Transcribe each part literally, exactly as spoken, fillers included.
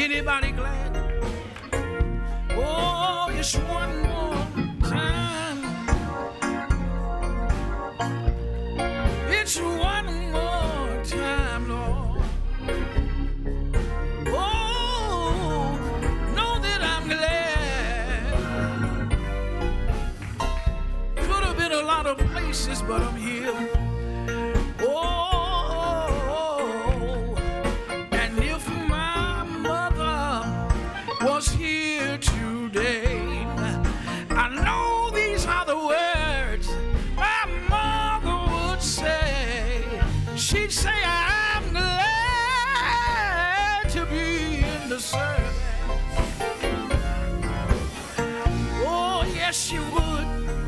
Anybody glad? Oh, just one more time. It's one more time, Lord. Oh, know that I'm glad. Could have been a lot of places, but I'm here. Oh. Was here today. I know these are the words my mother would say. She'd say, I'm glad to be in the service. Oh, yes, she would.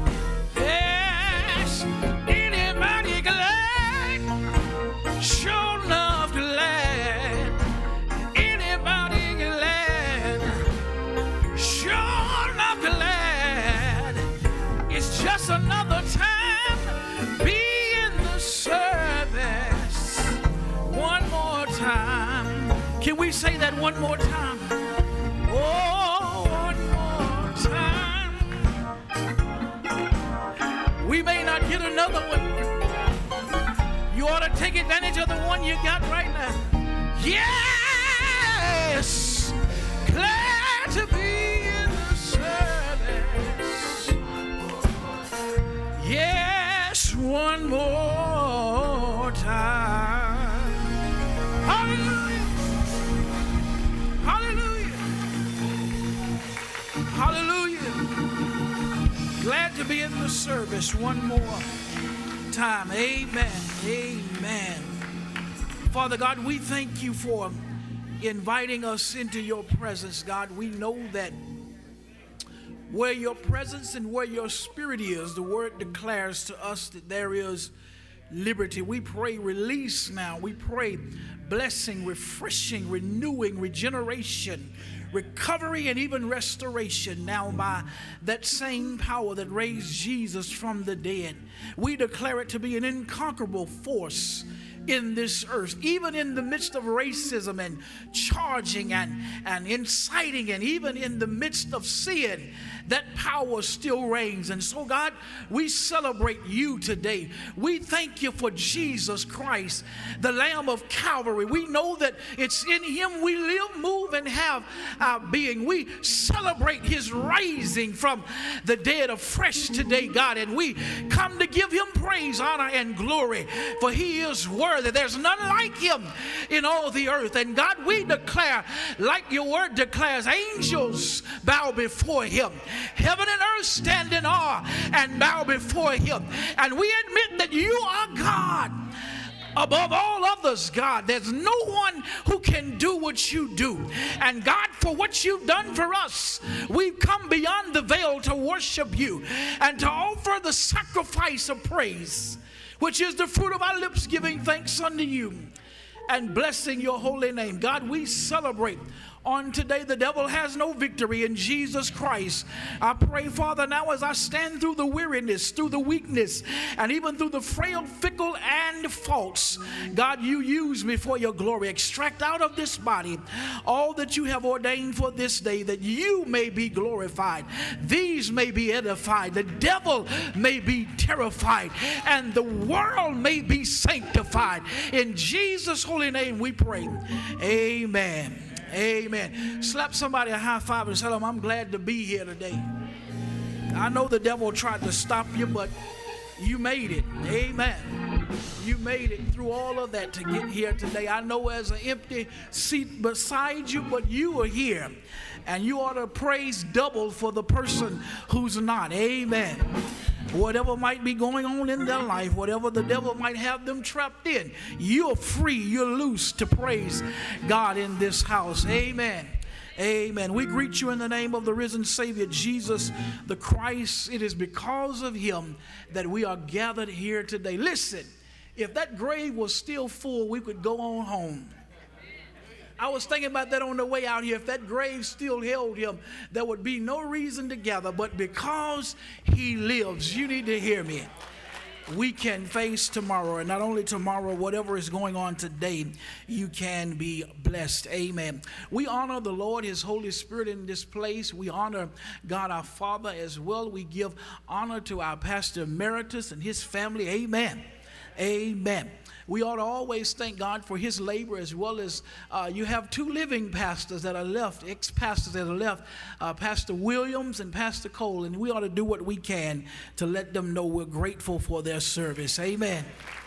Yes, anybody glad? Sure enough glad. Just another time, be in the service. One more time. Can we say that one more time? Oh, one more time. We may not get another one. You ought to take advantage of the one you got right now. Yes, glad to be in the service. Yes, one more time. Hallelujah. Hallelujah. Hallelujah. Glad to be in the service one more time. Amen. Amen. Father God, we thank you for inviting us into your presence, God. We know that where your presence and where your spirit is, the word declares to us that there is liberty. We pray release now. We pray blessing, refreshing, renewing, regeneration, recovery, and even restoration now by that same power that raised Jesus from the dead. We declare it to be an inconquerable force in this earth, even in the midst of racism and charging and, and inciting, and even in the midst of sin, that power still reigns. And so, God, we celebrate you today. We thank you for Jesus Christ, the Lamb of Calvary. We know that it's in him we live, move, and have our being. We celebrate his rising from the dead afresh today, God, and we come to give him praise, honor, and glory, for he is worthy. There's none like him in all the earth. And God, we declare, like your word declares, angels bow before him. Heaven and earth stand in awe and bow before him. And we admit that you are God. Above all others, God, there's no one who can do what you do. And God, for what you've done for us, we've come beyond the veil to worship you and to offer the sacrifice of praise, which is the fruit of our lips, giving thanks unto you and blessing your holy name. God, we celebrate on today. The devil has no victory in Jesus Christ. I pray, Father, now as I stand through the weariness, through the weakness, and even through the frail, fickle, and false, God, you use me for your glory. Extract out of this body all that you have ordained for this day, that you may be glorified, these may be edified, the devil may be terrified, and the world may be sanctified. In Jesus' holy name we pray. Amen. Amen. Slap somebody a high five and tell them, I'm glad to be here today. I know the devil tried to stop you, but you made it. Amen. You made it through all of that to get here today. I know there's an empty seat beside you, but you are here. And you ought to praise double for the person who's not. Amen. Whatever might be going on in their life, whatever the devil might have them trapped in, you're free, you're loose to praise God in this house. Amen. Amen. We greet you in the name of the risen Savior, Jesus the Christ. It is because of him that we are gathered here today. Listen, if that grave was still full, we could go on home. I was thinking about that on the way out here. If that grave still held him, there would be no reason to gather. But because he lives, you need to hear me. we can face tomorrow. And not only tomorrow, whatever is going on today, you can be blessed. Amen. We honor the Lord, his Holy Spirit in this place. We honor God our Father as well. We give honor to our Pastor Emeritus and his family. Amen. Amen. We ought to always thank God for his labor, as well as uh, you have two living pastors that are left, ex-pastors that are left, uh, Pastor Williams and Pastor Cole, and we ought to do what we can to let them know we're grateful for their service. Amen.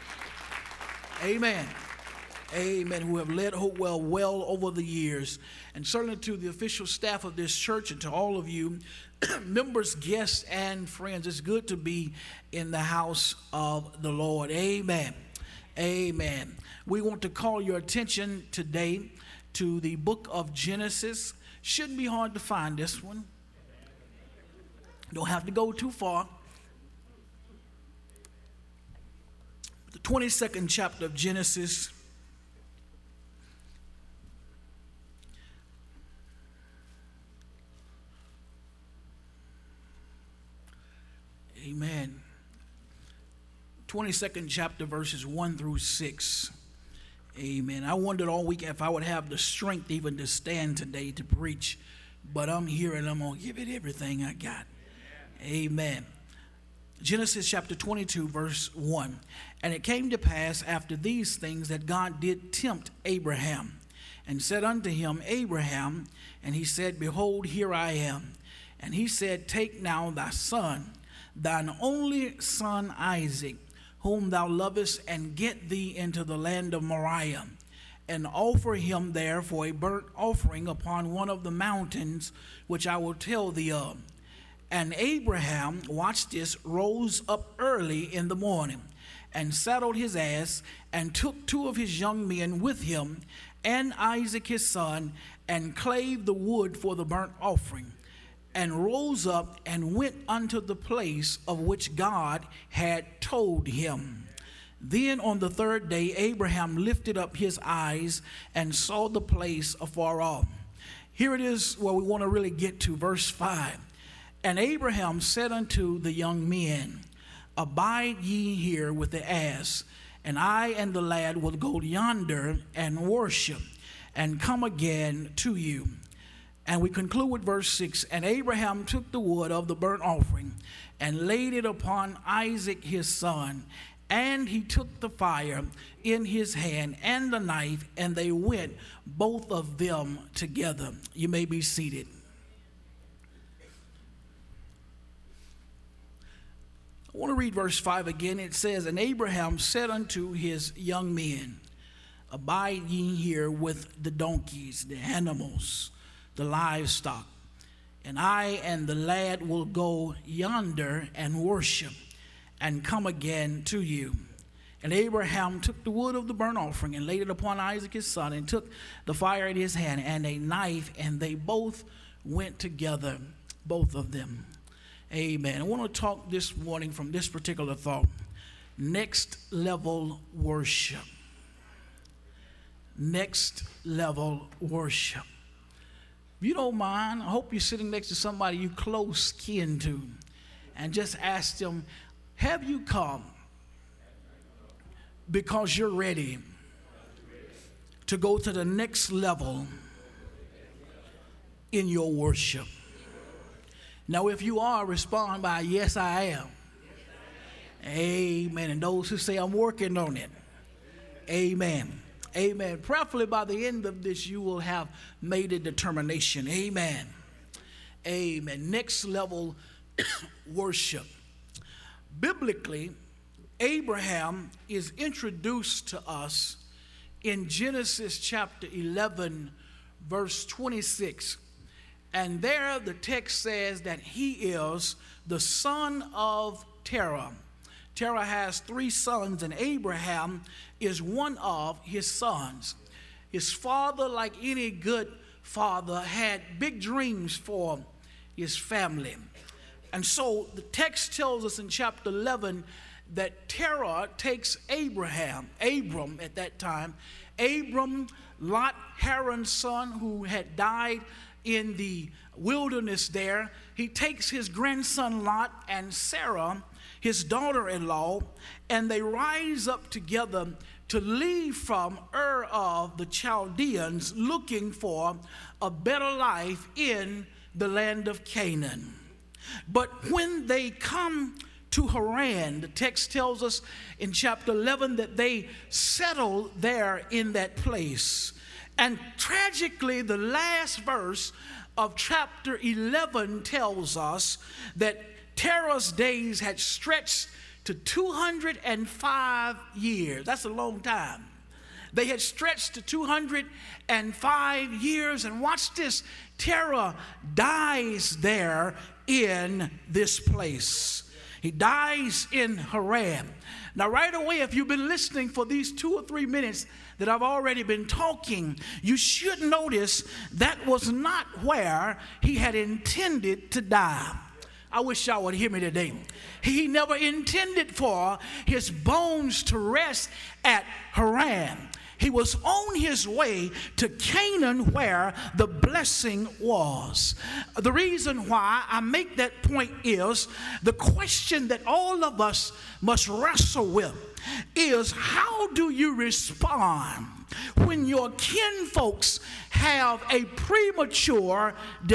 Amen. Amen. Who have led Hopewell well over the years. And certainly to the official staff of this church and to all of you, members, guests, and friends, it's good to be in the house of the Lord. Amen. Amen. We want to call your attention today to the book of Genesis. Shouldn't be hard to find this one. Don't have to go too far. The twenty-second chapter of Genesis. Amen. twenty-second chapter, verses one through six. Amen. I wondered all week if I would have the strength even to stand today to preach, but I'm here and I'm going to give it everything I got. Amen. Genesis chapter twenty-two, verse one. And it came to pass after these things that God did tempt Abraham, and said unto him, Abraham, and he said, Behold, here I am. And he said, Take now thy son, thine only son Isaac, whom thou lovest, and get thee into the land of Moriah, and offer him there for a burnt offering upon one of the mountains which I will tell thee of. And Abraham, watch this, rose up early in the morning, and saddled his ass, and took two of his young men with him, and Isaac his son, and clave the wood for the burnt offering, and rose up and went unto the place of which God had told him. Then on the third day Abraham lifted up his eyes and saw the place afar off. Here it is where we want to really get to, verse five. And Abraham said unto the young men, Abide ye here with the ass, and I and the lad will go yonder and worship, and come again to you. And we conclude with verse six. And Abraham took the wood of the burnt offering and laid it upon Isaac his son. And he took the fire in his hand and the knife, and they went, both of them together. You may be seated. I want to read verse five again. It says, And Abraham said unto his young men, Abide ye here with the donkeys, the animals, the livestock, and I and the lad will go yonder and worship, and come again to you. And Abraham took the wood of the burnt offering and laid it upon Isaac his son, and took the fire in his hand and a knife, and they both went together, both of them. Amen. I want to talk this morning from this particular thought. Next level worship. Next level worship. If you don't mind, I hope you're sitting next to somebody you close kin to, and just ask them, have you come because you're ready to go to the next level in your worship? Now, if you are, respond by, yes, I am. Amen. And those who say, I'm working on it. Amen. Amen. Preferably by the end of this, you will have made a determination. Amen. Amen. Next level worship. Biblically, Abraham is introduced to us in Genesis chapter eleven, verse twenty-six. And there the text says that he is the son of Terah. Terah has three sons, and Abraham is one of his sons. His father, like any good father, had big dreams for his family. And so the text tells us in chapter eleven that Terah takes Abraham, Abram at that time, Abram, Lot, Haran's son, who had died in the wilderness there. He takes his grandson Lot and Sarah, his daughter-in-law, and they rise up together to leave from Ur of the Chaldeans, looking for a better life in the land of Canaan. But when they come to Haran, the text tells us in chapter eleven that they settled there in that place. And tragically, the last verse of chapter eleven tells us that Terah's days had stretched to two hundred five years. That's a long time. They had stretched to two hundred five years. And watch this, Terah dies there in this place. He dies in Haran. Now, right away, if you've been listening for these two or three minutes that I've already been talking, you should notice that was not where he had intended to die. I wish y'all would hear me today. He never intended for his bones to rest at Haran. He was on his way to Canaan, where the blessing was. The reason why I make that point is the question that all of us must wrestle with is, how do you respond when your kinfolks have a premature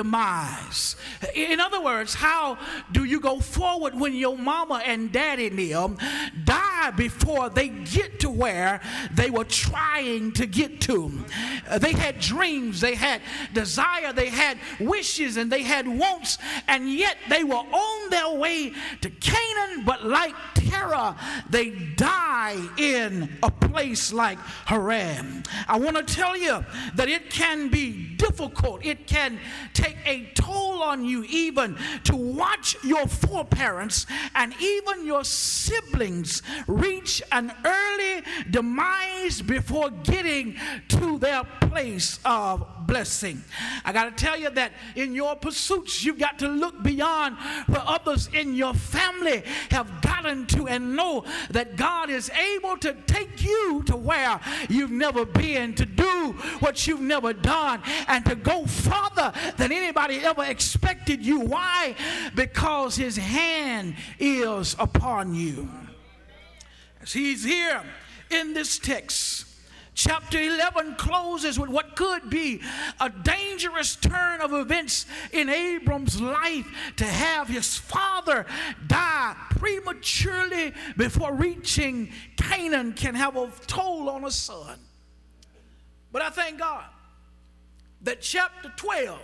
demise? In other words, how do you go forward when your mama and daddy them die before they get to where they were trying to get to? Uh, they had dreams, they had desire, they had wishes, and they had wants, and yet they were on their way to Canaan, but like Terah, they die in a place like Haran. I want to tell you that it can be difficult. It can take a toll on you even to watch your foreparents and even your siblings reach an early demise before getting to their place of blessing. I got to tell you that in your pursuits, you've got to look beyond where others in your family have gotten to and know that God is able to take you to where you've never been, to do what you've never done, and to go farther than anybody ever expected you. Why? Because his hand is upon you. As he's here in this text, chapter eleven closes with what could be a dangerous turn of events in Abram's life, to have his father die prematurely before reaching Canaan can have a toll on a son. But I thank God that chapter twelve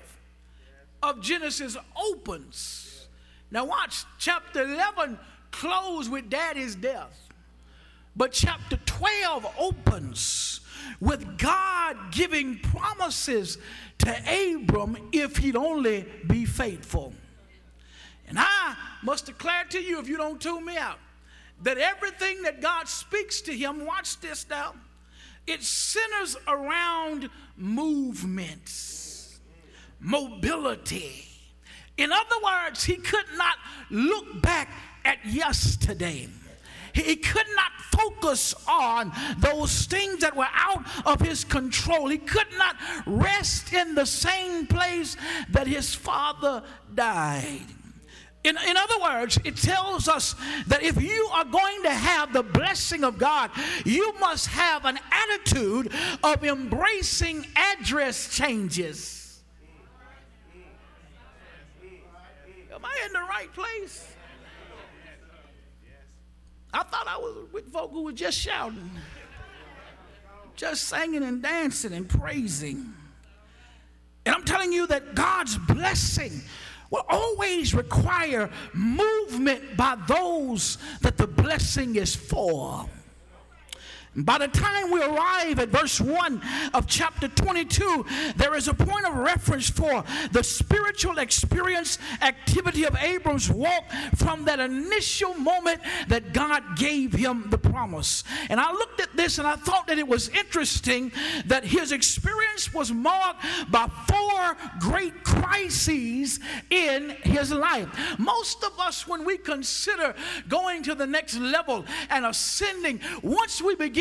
of Genesis opens. Now watch, chapter eleven closed with daddy's death. But chapter twelve opens with God giving promises to Abram if he'd only be faithful. And I must declare to you, if you don't tune me out, that everything that God speaks to him, watch this now, it centers around movements, mobility. In other words, he could not look back at yesterday. He could not focus on those things that were out of his control. He could not rest in the same place that his father died. In, in other words, it tells us that if you are going to have the blessing of God, you must have an attitude of embracing address changes. Am I in the right place? I thought I was with folk who were just shouting, just singing and dancing and praising. And I'm telling you that God's blessing will always require movement by those that the blessing is for. By the time we arrive at verse one of chapter twenty-two, there is a point of reference for the spiritual experience activity of Abram's walk from that initial moment that God gave him the promise. And I looked at this and I thought that it was interesting that his experience was marked by four great crises in his life. Most of us, when we consider going to the next level and ascending, once we begin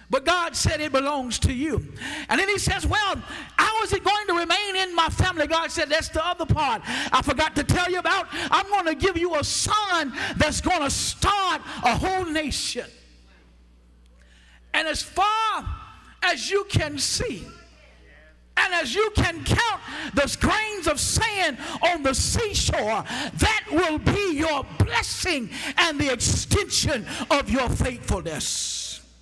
but God said it belongs to you. And then he says, well, how is it going to remain in my family? God said, that's the other part I forgot to tell you about. I'm going to give you a son that's going to start a whole nation. And as far as you can see, and as you can count the grains of sand on the seashore, that will be your blessing and the extension of your faithfulness.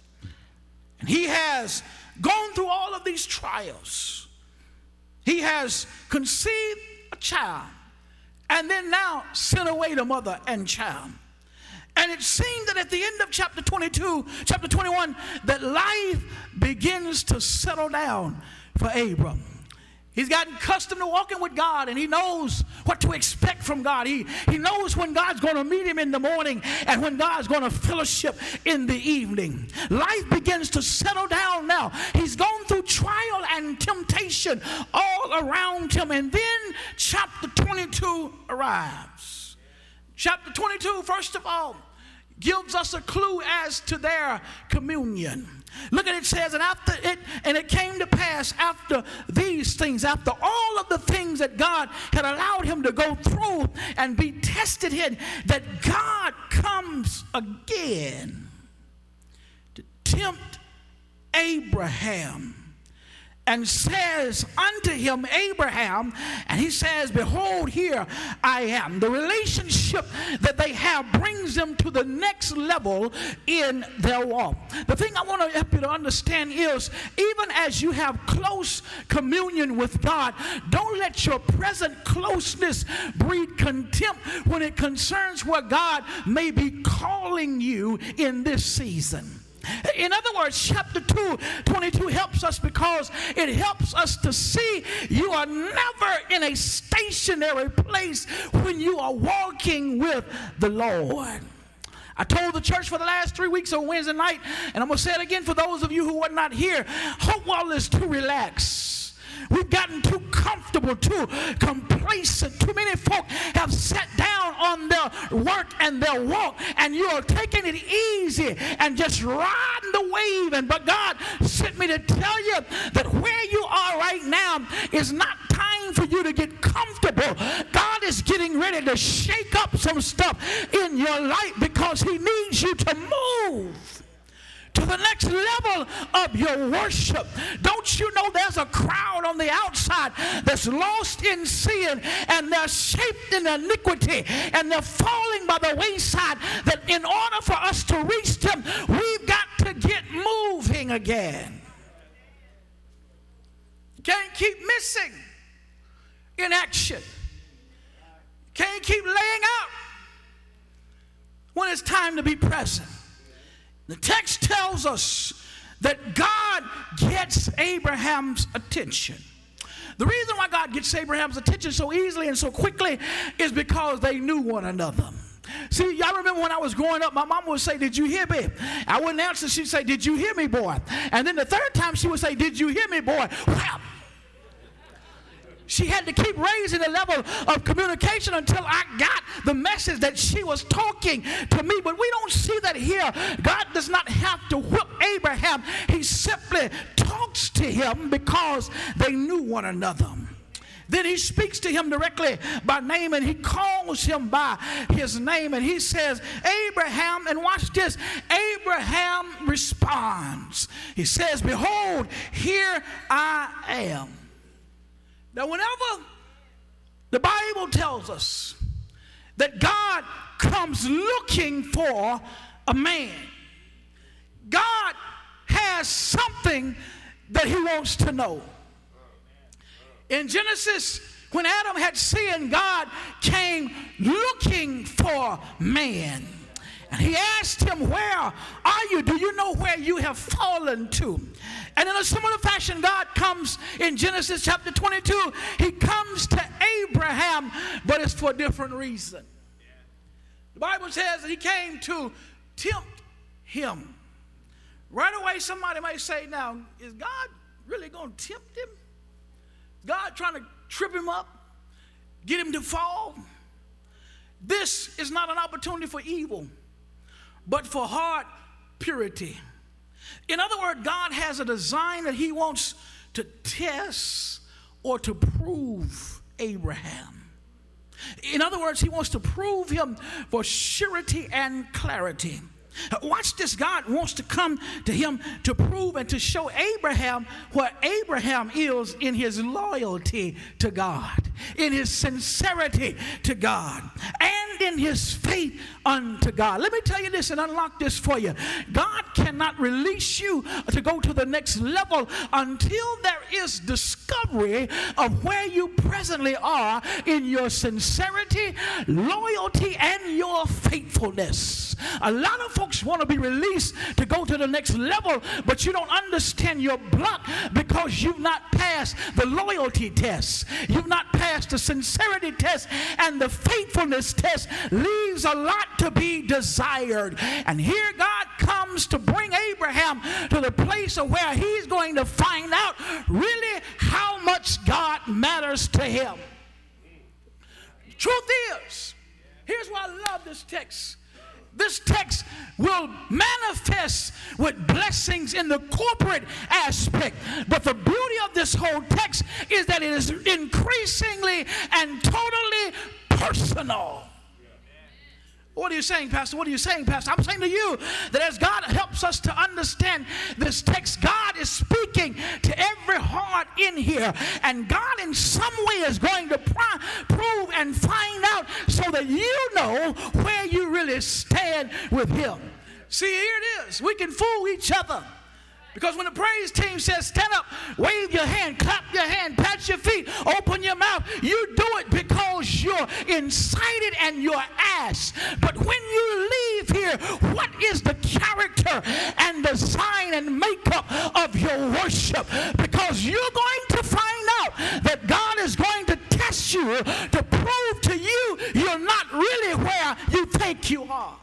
And he has gone through all of these trials. He has conceived a child and then now sent away the mother and child. And it seemed that at the end of chapter twenty-two, chapter twenty-one, that life begins to settle down for Abram. He's gotten accustomed to walking with God, and he knows what to expect from God. He, he knows when God's going to meet him in the morning and when God's going to fellowship in the evening. Life begins to settle down now. He's gone through trial and temptation all around him, and then chapter twenty-two arrives. Chapter twenty-two, first of all, gives us a clue as to their communion. Look at it, it says, and after it, and it came to pass after these things, after all of the things that God had allowed him to go through and be tested in, that God comes again to tempt Abraham. And says unto him, Abraham, and he says, behold, here I am. The relationship that they have brings them to the next level in their walk. The thing I want to help you to understand is, even as you have close communion with God, don't let your present closeness breed contempt when it concerns where God may be calling you in this season. In other words, chapter two, twenty-two helps us because it helps us to see you are never in a stationary place when you are walking with the Lord. I told the church for the last three weeks on Wednesday night, and I'm going to say it again for those of you who were not here, Hopewell is too relaxed. We've gotten too comfortable, too complacent. Too many folk have sat down on their work and their walk, and you are taking it easy and just riding the wave. And but God sent me to tell you that where you are right now is not time for you to get comfortable. God is getting ready to shake up some stuff in your life because he needs you to move to the next level of your worship. Don't you know there's a crowd on the outside that's lost in sin, and they're shaped in iniquity, and they're falling by the wayside, that in order for us to reach them, we've got to get moving again. Can't keep missing in action. Can't keep laying out when it's time to be present. The text tells us that God gets Abraham's attention. The reason why God gets Abraham's attention so easily and so quickly is because they knew one another. See, y'all remember when I was growing up, my mom would say, did you hear me? I wouldn't answer. She'd say, did you hear me, boy? And then the third time she would say, did you hear me, boy? Well, she had to keep raising the level of communication until I got the message that she was talking to me. But we don't see that here. God does not have to whip Abraham. He simply talks to him because they knew one another. Then he speaks to him directly by name, and he calls him by his name, and he says, Abraham, and watch this, Abraham responds. He says, behold, here I am. Now, whenever the Bible tells us that God comes looking for a man, God has something that he wants to know. In Genesis, when Adam had sinned, God came looking for man. And he asked him, where are you? Do you know where you have fallen to? And in a similar fashion, God comes in Genesis chapter twenty-two. He comes to Abraham, but it's for a different reason. The Bible says that he came to tempt him. Right away, somebody might say, now, is God really going to tempt him? Is God trying to trip him up, get him to fall? This is not an opportunity for evil, but for heart purity. In other words, God has a design that he wants to test or to prove Abraham. In other words, he wants to prove him for surety and clarity. Watch this. God wants to come to him to prove and to show Abraham what Abraham is in his loyalty to God, in his sincerity to God, and in his faith unto God. Let me tell you this and unlock this for you. God cannot release you to go to the next level until there is discovery of where you presently are in your sincerity, loyalty, and your faithfulness. A lot of folks want to be released to go to the next level, but you don't understand your block because you've not passed the loyalty test. You've not passed the sincerity test, and the faithfulness test leaves a lot to be desired. And here God comes to bring Abraham to the place of where he's going to find out really how much God matters to him. Truth is, here's why I love this text. This text will manifest with blessings in the corporate aspect. But the beauty of this whole text is that it is increasingly and totally personal. What are you saying, Pastor? What are you saying, Pastor? I'm saying to you that as God helps us to understand this text, God is speaking to every heart in here. And God in some way is going to pr- prove and find out so that you know where you really stand with him. See, here it is. We can fool each other. Because when the praise team says stand up, wave your hand, clap your hand, pat your feet, open your mouth, you do it because you're incited and you're asked. But when you leave here, what is the character and design and makeup of your worship? Because you're going to find out that God is going to test you to prove to you you're not really where you think you are.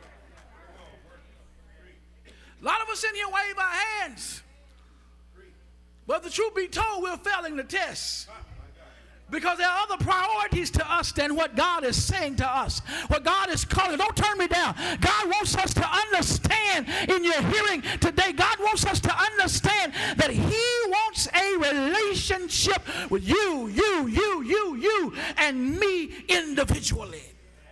A lot of us in here wave our hands. But the truth be told, we're failing the test. Because there are other priorities to us than what God is saying to us. What God is calling. Don't turn me down. God wants us to understand in your hearing today. God wants us to understand that he wants a relationship with you, you, you, you, you, and me individually.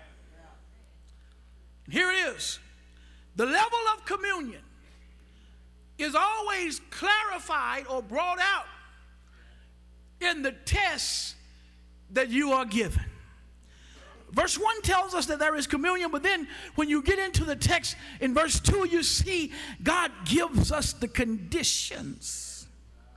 And here it is. The level of communion is always clarified or brought out in the test that you are given. Verse one tells us that there is communion, but then when you get into the text in verse two, you see God gives us the conditions.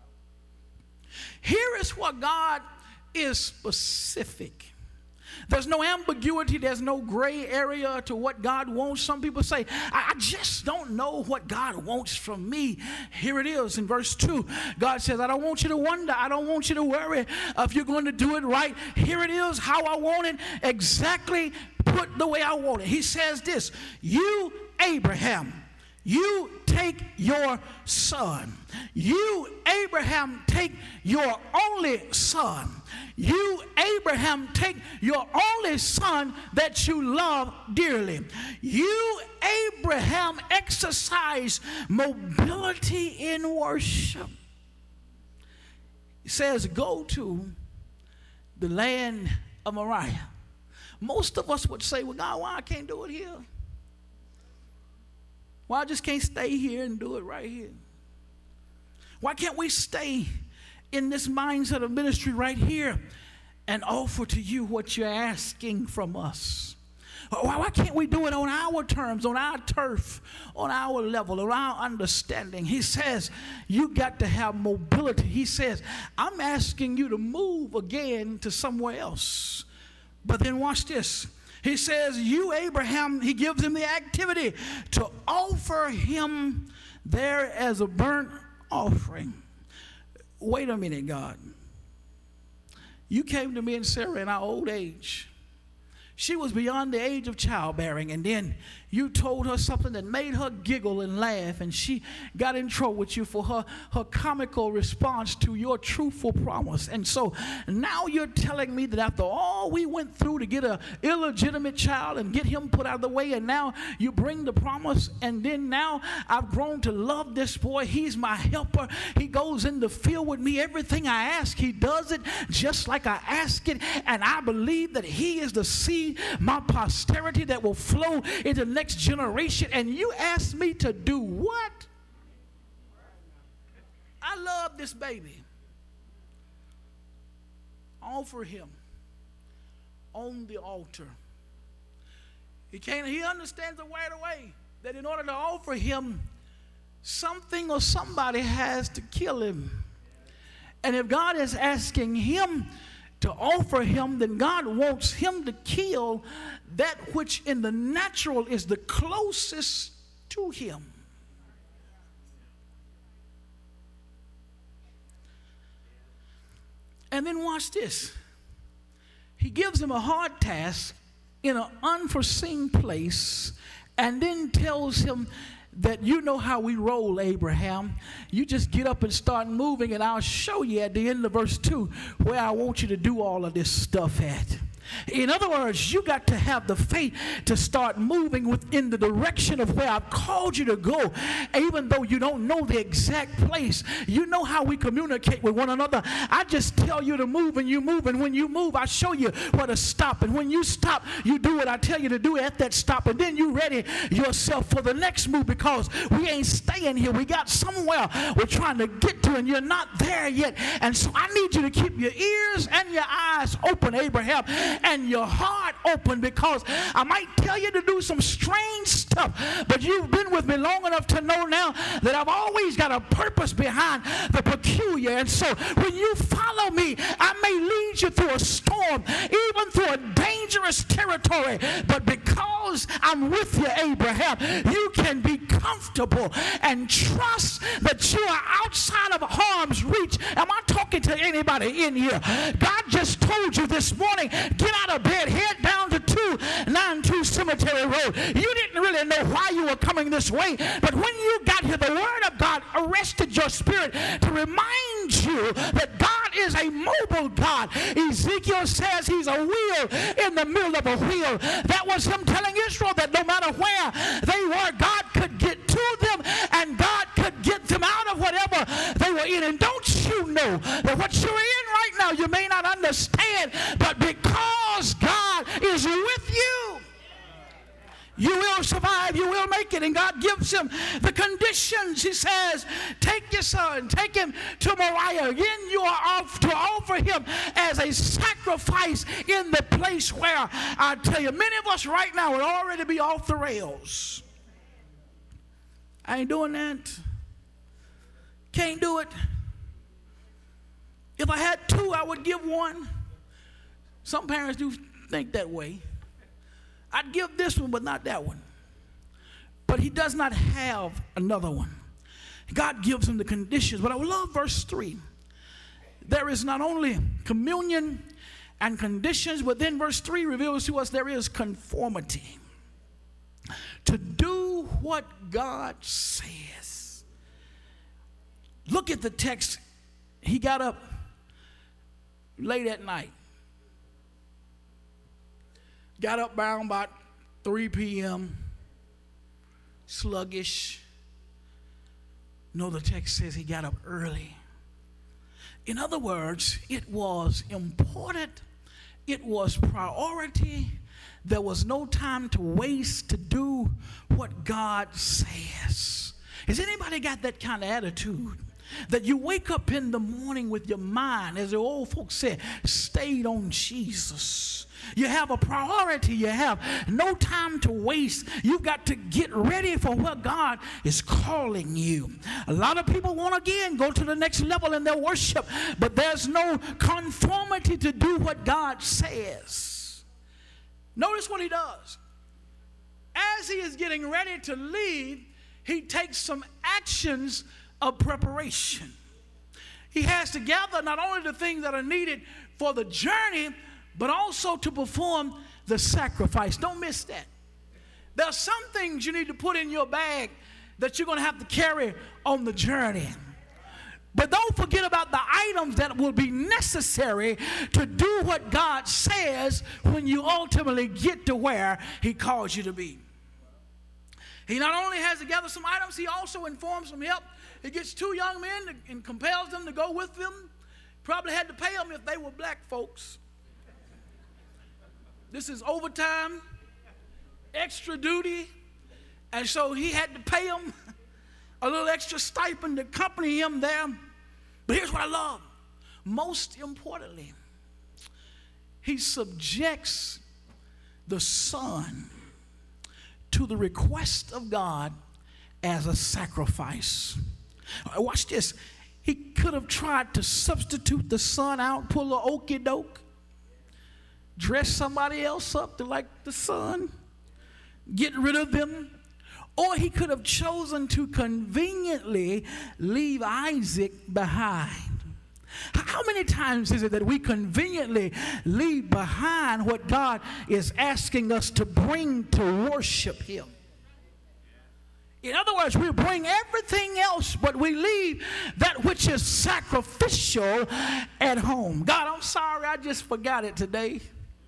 Here is what God is specific. There's no ambiguity. There's no gray area to what God wants. Some people say, I just don't know what God wants from me. Here it is in verse two. God says, I don't want you to wonder. I don't want you to worry if you're going to do it right. Here it is, how I want it, exactly put the way I want it. He says this, you, Abraham, you take your son. You, Abraham, take your only son. You, Abraham, take your only son that you love dearly. You, Abraham, exercise mobility in worship. He says, go to the land of Moriah. Most of us would say, well, God, why I can't do it here? Why I just can't stay here and do it right here? Why can't we stay in this mindset of ministry right here and offer to you what you're asking from us? Why, why can't we do it on our terms, on our turf, on our level, on our understanding? He says, you got to have mobility. He says, I'm asking you to move again to somewhere else. But then watch this. He says, you, Abraham, he gives him the activity to offer him there as a burnt offering. Wait a minute, God. You came to me and Sarah in our old age. she was beyond the age of childbearing, and then you told her something that made her giggle and laugh, and she got in trouble with you for her, her comical response to your truthful promise. And so now you're telling me that after all we went through to get an illegitimate child and get him put out of the way, and now you bring the promise, and then now I've grown to love this boy. He's my helper. He goes in the field with me. Everything I ask, he does it just like I ask it, and I believe that he is the seed, my posterity that will flow into the next generation. And you ask me to do what? I love this baby. Offer him on the altar. He can't, he understands the right away that in order to offer him, something or somebody has to kill him. And if God is asking him to offer him, then God wants him to kill that which in the natural is the closest to him. And then watch this. He gives him a hard task in an unforeseen place, and then tells him that you know how we roll, Abraham. You just get up and start moving, and I'll show you at the end of verse two where I want you to do all of this stuff at. In other words, you got to have the faith to start moving within the direction of where I've called you to go, even though you don't know the exact place. You know how we communicate with one another. I just tell you to move, and you move, and when you move, I show you where to stop, and when you stop, you do what I tell you to do at that stop, and then you ready yourself for the next move, because we ain't staying here. We got somewhere we're trying to get to, and you're not there yet. And so I need you to keep your ears and your eyes open, Abraham, and your heart open, because I might tell you to do some strange stuff, but you've been with me long enough to know now that I've always got a purpose behind the peculiar. And so when you follow me, I may lead you through a storm, even through a dangerous territory, but because I'm with you, Abraham, you can be comfortable and trust that you are outside of harm's reach. Am I talking to anybody in here? God just told you this morning, get out of bed, head down to two ninety-two Cemetery Road. You didn't really know why you were coming this way, but when you got here, the word of God arrested your spirit to remind you that God is a mobile God. Ezekiel says he's a wheel in the middle of a wheel. That was him telling Israel that no matter where they were, God could get to them, and God could get them out of whatever they were in. And don't you know that what you're in right now, you may not understand, but because God is with you, you will survive, you will make it. And God gives him the conditions. He says, take your son, take him to Moriah. Again, you are off to offer him as a sacrifice in the place where, I tell you, many of us right now would already be off the rails. I ain't doing that. Can't do it. If I had two, I would give one. Some parents do think that way. I'd give this one, but not that one. But he does not have another one. God gives him the conditions. But I love verse three. There is not only communion and conditions, but then verse three reveals to us there is conformity. To do what God says. Look at the text. He got up late at night. Got up around about three p.m. Sluggish. No, the text says he got up early. In other words, it was important. It was priority. There was no time to waste to do what God says. Has anybody got that kind of attitude? That you wake up in the morning with your mind, as the old folks said, stayed on Jesus. You have a priority. You have no time to waste. You've got to get ready for what God is calling you. A lot of people want to, again, go to the next level in their worship, but there's no conformity to do what God says. Notice what he does. As he is getting ready to leave, he takes some actions of preparation. He has to gather not only the things that are needed for the journey, but also to perform the sacrifice. Don't miss that. There are some things you need to put in your bag that you're going to have to carry on the journey. But don't forget about the items that will be necessary to do what God says when you ultimately get to where He calls you to be. He not only has to gather some items, He also informs some help. He gets two young men and compels them to go with them. Probably had to pay them if they were black folks. This is overtime, extra duty, and so he had to pay them a little extra stipend to accompany him there. But here's what I love. Most importantly, he subjects the son to the request of God as a sacrifice. Watch this. He could have tried to substitute the son out, pull a okey doke, dress somebody else up to like the son, get rid of them. Or he could have chosen to conveniently leave Isaac behind. How many times is it that we conveniently leave behind what God is asking us to bring to worship Him? In other words, we bring everything else, but we leave that which is sacrificial at home. God, I'm sorry, I just forgot it today.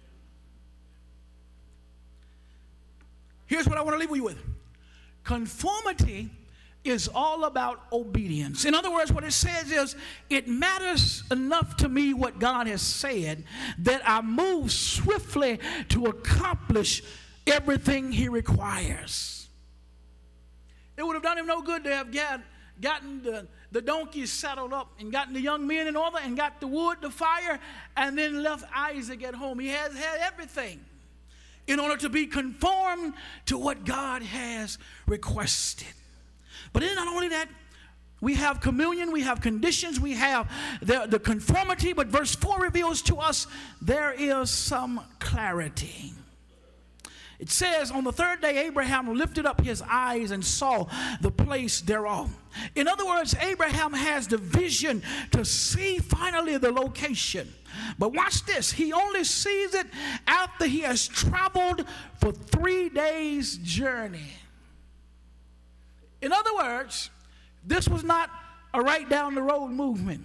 Here's what I want to leave you with. Conformity is all about obedience. In other words, what it says is, it matters enough to me what God has said that I move swiftly to accomplish everything He requires. It would have done him no good to have got, gotten the, the donkeys saddled up and gotten the young men in order and got the wood, the fire, and then left Isaac at home. He has had everything in order to be conformed to what God has requested. But then not only that, we have communion, we have conditions, we have the, the conformity, but verse four reveals to us there is some clarity. It says, on the third day, Abraham lifted up his eyes and saw the place thereof. In other words, Abraham has the vision to see finally the location. But watch this. He only sees it after he has traveled for three days' journey. In other words, this was not a right down the road movement.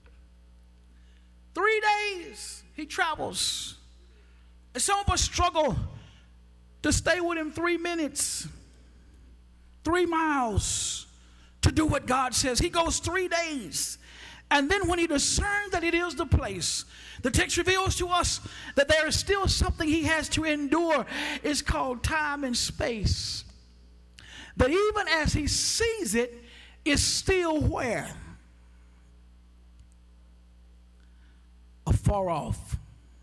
Three days he travels. And some of us struggle to stay with him three minutes, three miles to do what God says. He goes three days. And then when he discerns that it is the place, the text reveals to us that there is still something he has to endure. It's called time and space. But even as he sees it, it's still where? Afar off.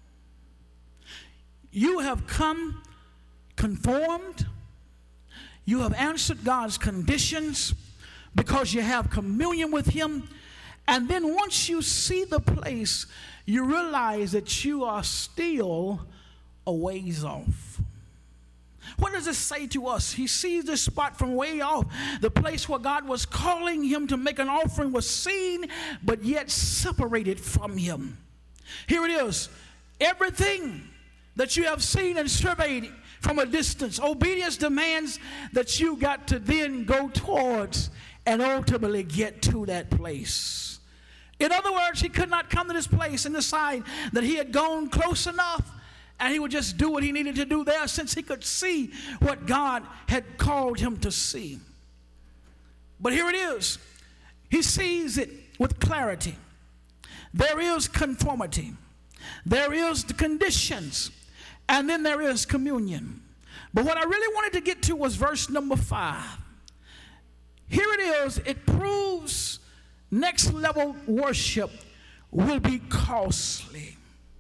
You have come conformed. You have answered God's conditions because you have communion with Him. And then once you see the place, you realize that you are still a ways off. What does this say to us? He sees this spot from way off. The place where God was calling him to make an offering was seen, but yet separated from him. Here it is. Everything that you have seen and surveyed from a distance, obedience demands that you got to then go towards and ultimately get to that place. In other words, he could not come to this place and decide that he had gone close enough and he would just do what he needed to do there, since he could see what God had called him to see. But here it is. He sees it with clarity. There is conformity. There is the conditions. And then there is communion. But what I really wanted to get to was verse number five. Here it is. It proves next level worship will be costly.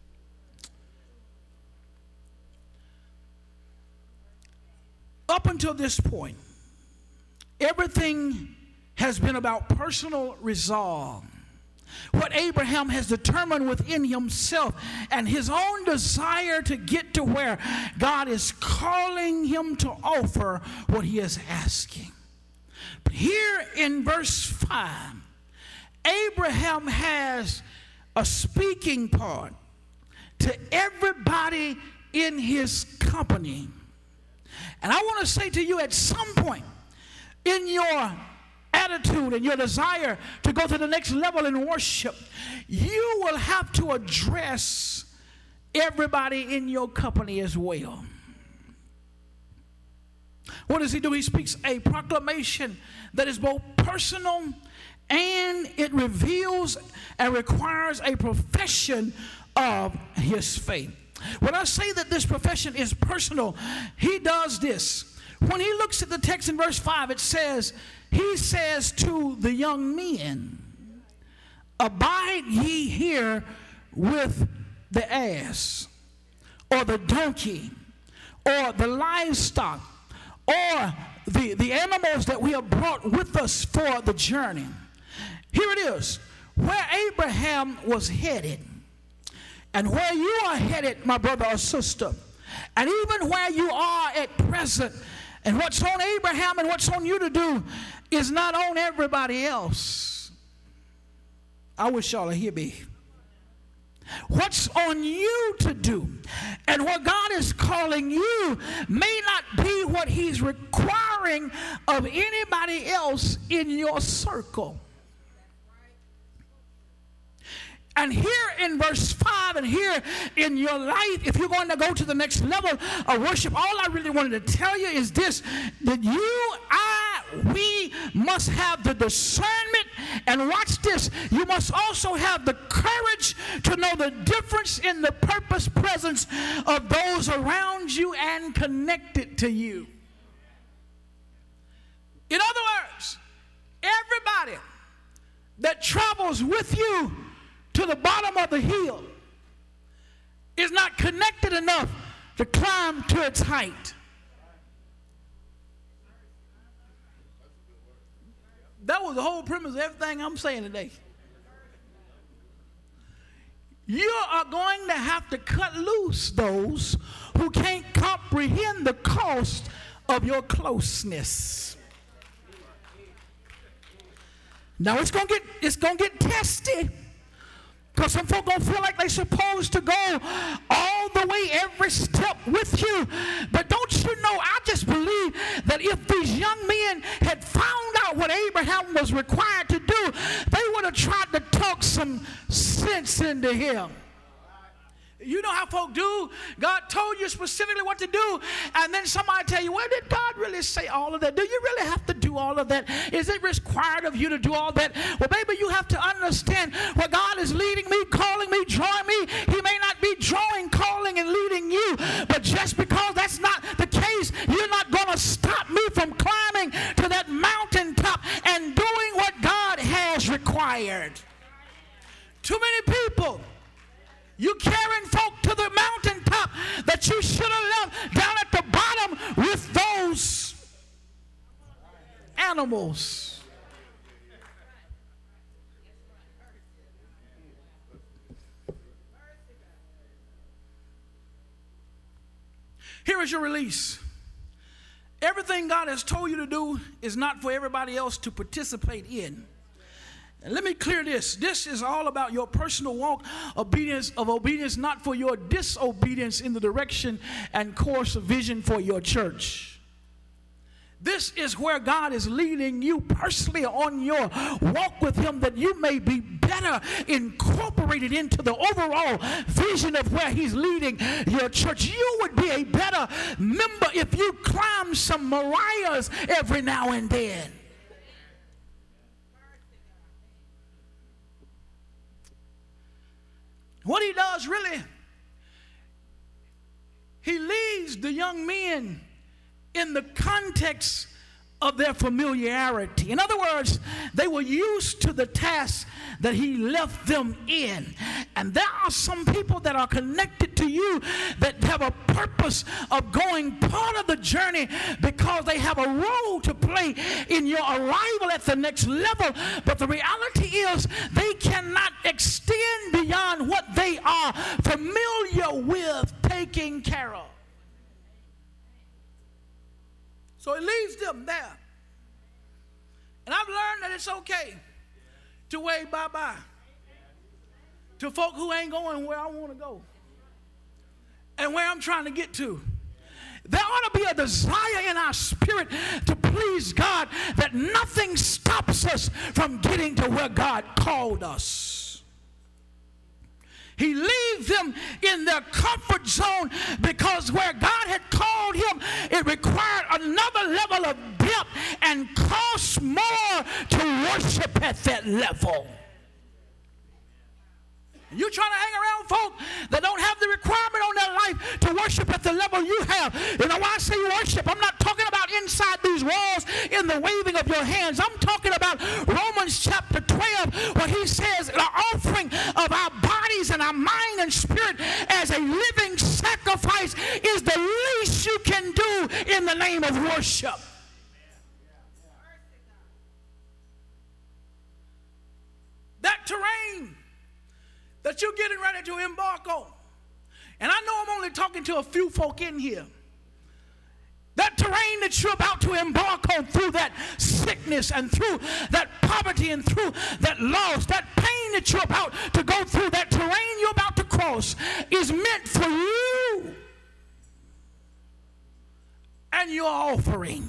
Up until this point, everything has been about personal resolve. What Abraham has determined within himself and his own desire to get to where God is calling him to offer what he is asking. But here in verse five, Abraham has a speaking part to everybody in his company. And I want to say to you, at some point in your attitude and your desire to go to the next level in worship, you will have to address everybody in your company as well. What does he do? He speaks a proclamation that is both personal and it reveals and requires a profession of his faith. When I say that this profession is personal, he does this. When he looks at the text in verse five, it says, he says to the young men, abide ye here with the ass, or the donkey, or the livestock, or the, the animals that we have brought with us for the journey. Here it is, where Abraham was headed, and where you are headed, my brother or sister, and even where you are at present, and what's on Abraham and what's on you to do is not on everybody else. I wish y'all would hear me. What's on you to do and what God is calling you may not be what he's requiring of anybody else in your circle. And here in verse five and here in your life, if you're going to go to the next level of worship, all I really wanted to tell you is this, that you, I, we must have the discernment, and watch this, you must also have the courage to know the difference in the purpose presence of those around you and connected to you. In other words, everybody that travels with you to the bottom of the hill is not connected enough to climb to its height. That was the whole premise of everything I'm saying today. You are going to have to cut loose those who can't comprehend the cost of your closeness. Now it's going to get it's going to get testy. Because some folk gonna feel like they're supposed to go all the way every step with you. But don't you know, I just believe that if these young men had found out what Abraham was required to do, they would have tried to talk some sense into him. You know how folk do. God told you specifically what to do, and then somebody tell you, well, did God really say all of that? Do you really have to do all of that? Is it required of you to do all that? Well, baby, you have to understand where God is leading me, calling me, drawing me. He may not be drawing, calling, and leading you, but just because that's not the case, you're not going to stop me from climbing to that mountaintop and doing what God has required. Too many people, you carrying folk to the mountaintop that you should have left down at the bottom with those animals. Here is your release. Everything God has told you to do is not for everybody else to participate in. And let me clear this. This is all about your personal walk obedience of obedience, not for your disobedience in the direction and course of vision for your church. This is where God is leading you personally on your walk with him, that you may be better incorporated into the overall vision of where he's leading your church. You would be a better member if you climb some Mariahs every now and then. What he does really, he leads the young men in the context of their familiarity. In other words, they were used to the task that he left them in. And there are some people that are connected to you that have a purpose of going part of the journey because they have a role to play in your arrival at the next level. But the reality is they cannot extend beyond what they are familiar with taking care of. So it leaves them there. And I've learned that it's okay to wave bye-bye to folk who ain't going where I want to go. And understand where I'm trying to get to? There ought to be a desire in our spirit to please God that nothing stops us from getting to where God called us. He leaves them in their comfort zone because where God had called him, it required another level of depth and cost more to worship at that level. You're trying to hang around folk that don't have the requirement on their life to worship at the level you have. You know why I say worship? I'm not talking about inside these walls in the waving of your hands. I'm talking about Romans chapter twelve, where he says the offering of our bodies and our mind and spirit as a living sacrifice is the least you can do in the name of worship. That terrain that you're getting ready to embark on. And I know I'm only talking to a few folk in here. That terrain that you're about to embark on, through that sickness and through that poverty and through that loss, that pain that you're about to go through, that terrain you're about to cross is meant for you and your offering.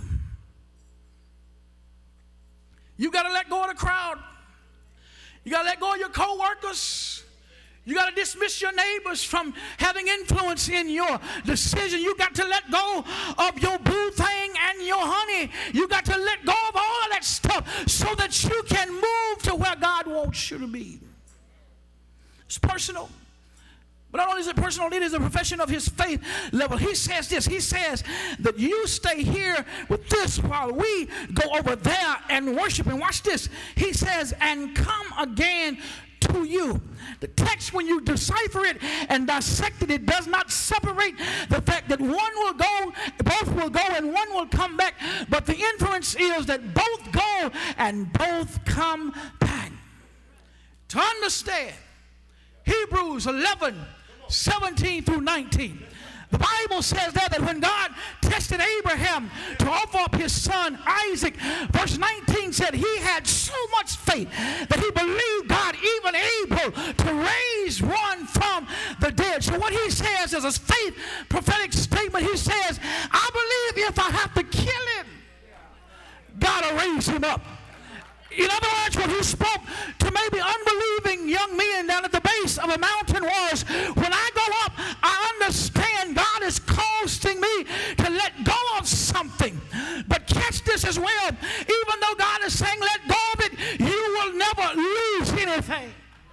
You got to let go of the crowd. You got to let go of your co-workers. You got to dismiss your neighbors from having influence in your decision. You got to let go of your boo thing and your honey. You got to let go of all of that stuff so that you can move to where God wants you to be. It's personal. But not only is it personal, it is a profession of his faith level. He says this. He says that you stay here with this while we go over there and worship. And watch this. He says, and come again to you. The text, when you decipher it and dissect it, it does not separate the fact that one will go, both will go, and one will come back. But the inference is that both go and both come back. To understand Hebrews eleven, seventeen through nineteen. The Bible says there that when God tested Abraham to offer up his son Isaac, verse nineteen said he had so much faith that he believed God even able to raise one from the dead. So what he says is a faith prophetic statement. He says, I believe if I have to kill him, God will raise him up. In other words, what he spoke to maybe unbelieving young men down at the base of a mountain was, when I go up, I understand God is causing me to let go of something. But catch this as well. Even though God is saying let go of it, you will never lose anything.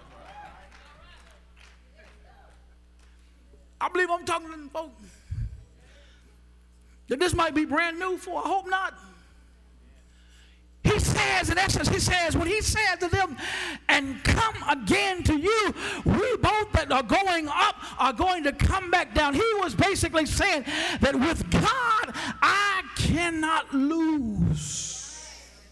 I believe I'm talking to folks that this might be brand new for. I hope not. He says, in essence, he says, when he said to them, and come again to you, we both that are going up are going to come back down. He was basically saying that with God, I cannot lose.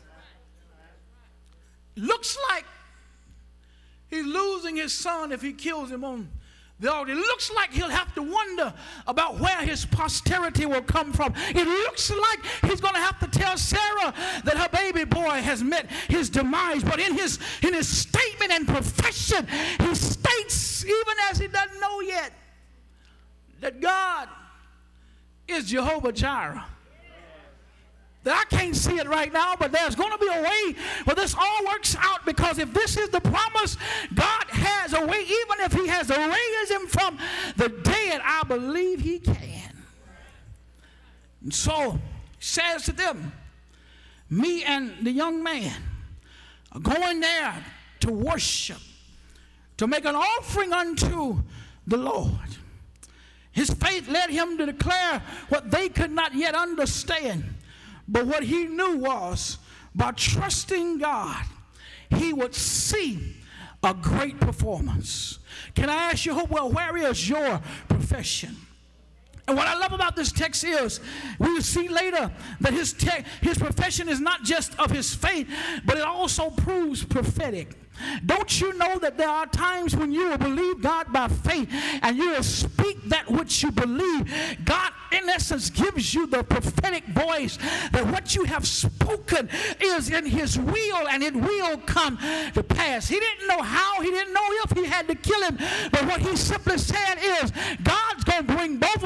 Looks like he's losing his son if he kills him on the altar. It looks like he'll have to wonder about where his posterity will come from. It looks like he's going to have to tell Sarah that her baby boy has met his demise. But in his, in his statement and profession, he states, even as he doesn't know yet, that God is Jehovah Jireh. That I can't see it right now, but there's going to be a way where this all works out, because if this is the promise, God has a way. Even if he has to raise him from the dead, I believe he can. And so he says to them, me and the young man are going there to worship, to make an offering unto the Lord. His faith led him to declare what they could not yet understand. But what he knew was, by trusting God, he would see a great performance. Can I ask you, well, where is your profession? And what I love about this text is, we will see later that his, te- his profession is not just of his faith, but it also proves prophetic. Don't you know that there are times when you will believe God by faith and you will speak that which you believe? God, in essence, gives you the prophetic voice that what you have spoken is in his will and it will come to pass. He didn't know how, he didn't know if he had to kill him, but what he simply said is, God's going to bring both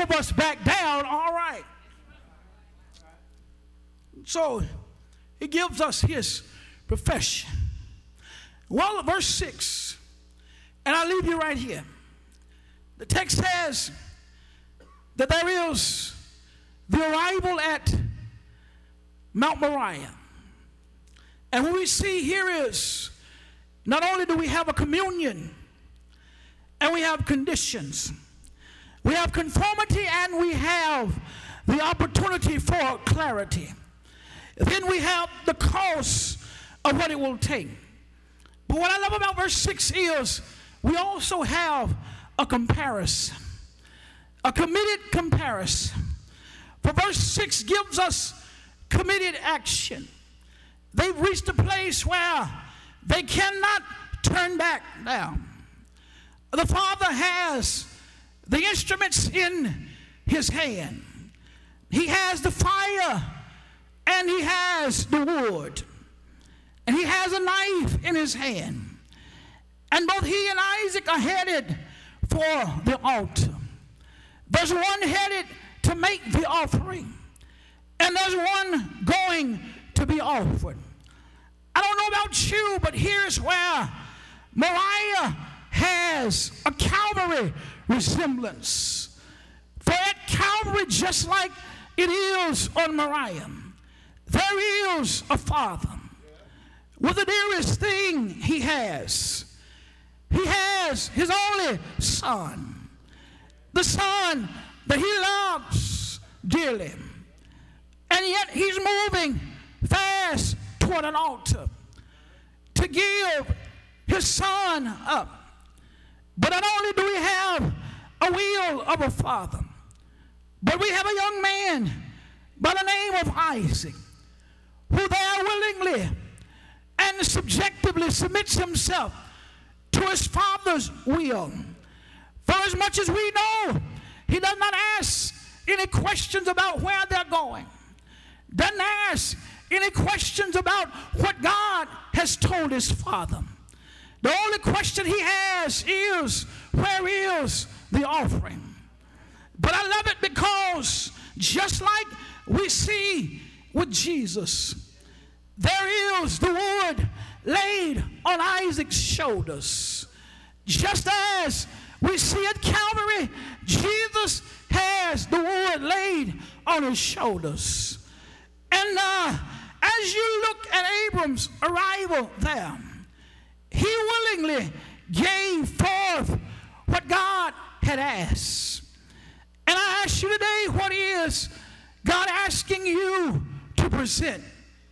So he gives us his profession. Well, verse six, and I'll leave you right here. The text says that there is the arrival at Mount Moriah. And what we see here is not only do we have a communion, and we have conditions, we have conformity, and we have the opportunity for clarity. Then we have the cost of what it will take. But what I love about verse six is we also have a comparison, a committed comparison. For verse six gives us committed action. They've reached a place where they cannot turn back now. The Father has the instruments in his hand. He has the fire and he has the wood. And he has a knife in his hand. And both he and Isaac are headed for the altar. There's one headed to make the offering, and there's one going to be offered. I don't know about you, but here's where Moriah has a Calvary resemblance. For at Calvary, just like it is on Moriah, there is a Father with the dearest thing he has. He has his only Son, the Son that he loves dearly. And yet he's moving fast toward an altar to give his Son up. But not only do we have a will of a father, but we have a young man by the name of Isaac, who there willingly and subjectively submits himself to his father's will. For as much as we know, he does not ask any questions about where they're going, doesn't ask any questions about what God has told his father. The only question he has is, where is the offering? But I love it because just like we see with Jesus, there is the wood laid on Isaac's shoulders. Just as we see at Calvary, Jesus has the wood laid on his shoulders. And uh, as you look at Abram's arrival there, he willingly gave forth what God had asked. And I ask you today, what is God asking you to present?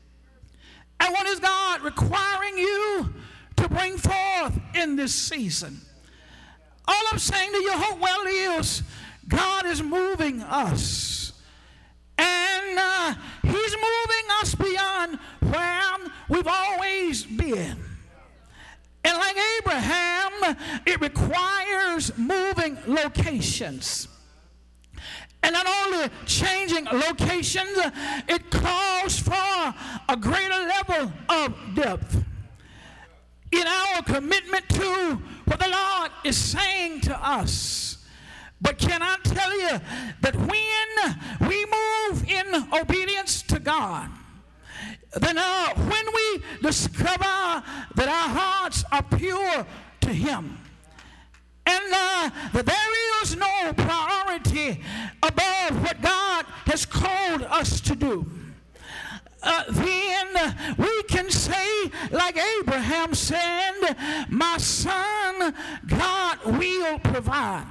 And what is God requiring you to bring forth in this season? All I'm saying to you, Hopewell, is God is moving us. And uh, he's moving us beyond where we've always been. And like Abraham, it requires moving locations. And not only changing locations, it calls for a greater level of depth in our commitment to what the Lord is saying to us. But can I tell you that when we move in obedience to God, then uh, when we discover that our hearts are pure to him, and uh, that there is no priority above what God has called us to do, uh, then we can say, like Abraham said, my son, God will provide.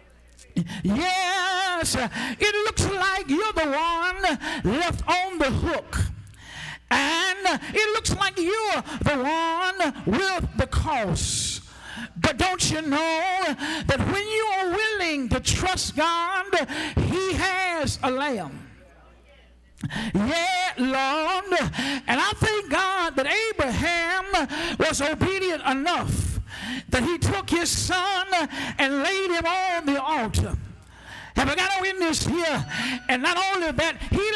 Yes, it looks like you're the one left on the hook. And it looks like you're the one with the cost. But don't you know that when you are willing to trust God, he has a lamb. Yeah, Lord. And I thank God that Abraham was obedient enough that he took his son and laid him on the altar. Have I got a witness here? And not only that, he